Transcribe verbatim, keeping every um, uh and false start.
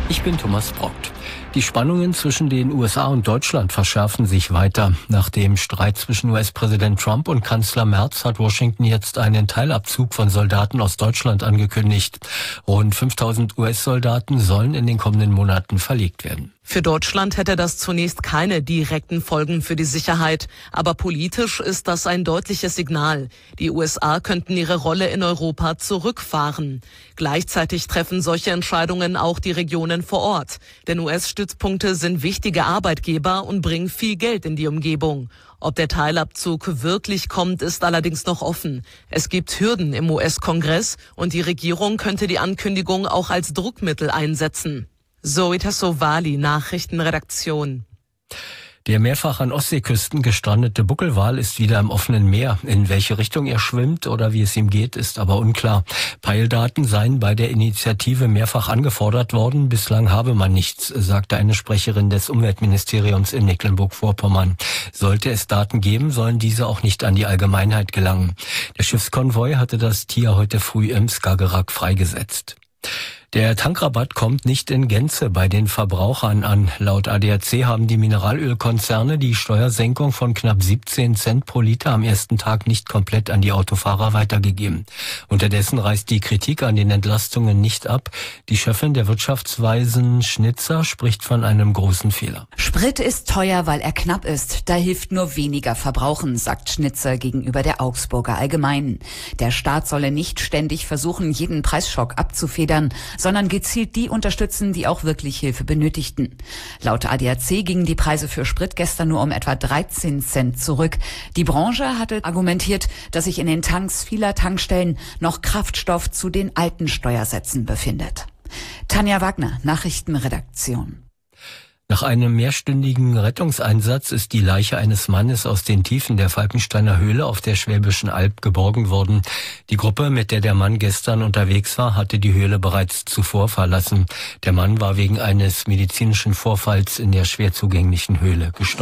Ich bin Thomas Brockt. Die Spannungen zwischen den U S A und Deutschland verschärfen sich weiter. Nach dem Streit zwischen U S-Präsident Trump und Kanzler Merz hat Washington jetzt einen Teilabzug von Soldaten aus Deutschland angekündigt. Rund fünftausend U S-Soldaten sollen in den kommenden Monaten verlegt werden. Für Deutschland hätte das zunächst keine direkten Folgen für die Sicherheit. Aber politisch ist das ein deutliches Signal. Die U S A könnten ihre Rolle in Europa zurückfahren. Gleichzeitig treffen solche Entscheidungen auch die Regionen vor Ort. Denn U S-Stützpunkte sind wichtige Arbeitgeber und bringen viel Geld in die Umgebung. Ob der Teilabzug wirklich kommt, ist allerdings noch offen. Es gibt Hürden im U S-Kongress und die Regierung könnte die Ankündigung auch als Druckmittel einsetzen. Zoe Tassovali, Nachrichtenredaktion. Der mehrfach an Ostseeküsten gestrandete Buckelwal ist wieder im offenen Meer. In welche Richtung er schwimmt oder wie es ihm geht, ist aber unklar. Peildaten seien bei der Initiative mehrfach angefordert worden. Bislang habe man nichts, sagte eine Sprecherin des Umweltministeriums in Mecklenburg-Vorpommern. Sollte es Daten geben, sollen diese auch nicht an die Allgemeinheit gelangen. Der Schiffskonvoi hatte das Tier heute früh im Skagerrak freigesetzt. Der Tankrabatt kommt nicht in Gänze bei den Verbrauchern an. Laut A D A C haben die Mineralölkonzerne die Steuersenkung von knapp siebzehn Cent pro Liter am ersten Tag nicht komplett an die Autofahrer weitergegeben. Unterdessen reißt die Kritik an den Entlastungen nicht ab. Die Chefin der Wirtschaftsweisen Schnitzer spricht von einem großen Fehler. Sprit ist teuer, weil er knapp ist. Da hilft nur weniger Verbrauchen, sagt Schnitzer gegenüber der Augsburger Allgemeinen. Der Staat solle nicht ständig versuchen, jeden Preisschock abzufedern, sondern gezielt die unterstützen, die auch wirklich Hilfe benötigten. Laut A D A C gingen die Preise für Sprit gestern nur um etwa dreizehn Cent zurück. Die Branche hatte argumentiert, dass sich in den Tanks vieler Tankstellen noch Kraftstoff zu den alten Steuersätzen befindet. Tanja Wagner, Nachrichtenredaktion. Nach einem mehrstündigen Rettungseinsatz ist die Leiche eines Mannes aus den Tiefen der Falkensteiner Höhle auf der Schwäbischen Alb geborgen worden. Die Gruppe, mit der der Mann gestern unterwegs war, hatte die Höhle bereits zuvor verlassen. Der Mann war wegen eines medizinischen Vorfalls in der schwer zugänglichen Höhle gestorben.